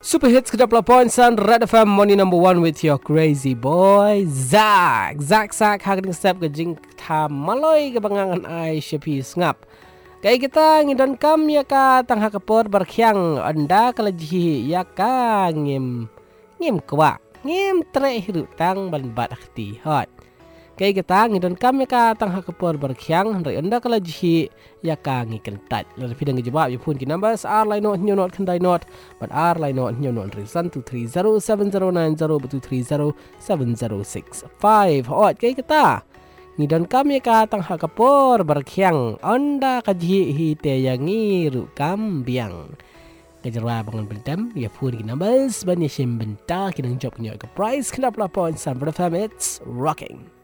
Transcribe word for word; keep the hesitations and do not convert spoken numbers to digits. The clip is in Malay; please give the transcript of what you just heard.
Super hits kedap laporan Sun Red F M money number one with your crazy boy Zak. Zak Zak haging step ke jing ta maloi ke bangangan ai shepi ngap. Kay kita ngidon kam ya ka tang hakapor berkhyang anda kalaji ya ka ngim ngim kwa ngim tre hiru tang ban bat akti hot. Kay kita ngidon kam ya ka tang hakapor berkhyang ri anda kalaji ya ka ngiken tat. Lalu pidang jawab ya pun ki numbers r line not new not kandai not but r line not new not reason two three zero seven zero nine zero two three zero seven zero six five hot. Kay kita ngidon kami ka tang hakapor berkhyang anda kaji hite yang ngiru kambiang kejarwa bangun bentam ya pun ki numbers banyak sim bentar kinang job nyo ke price kenapa lapon Sun Red F M it's rocking.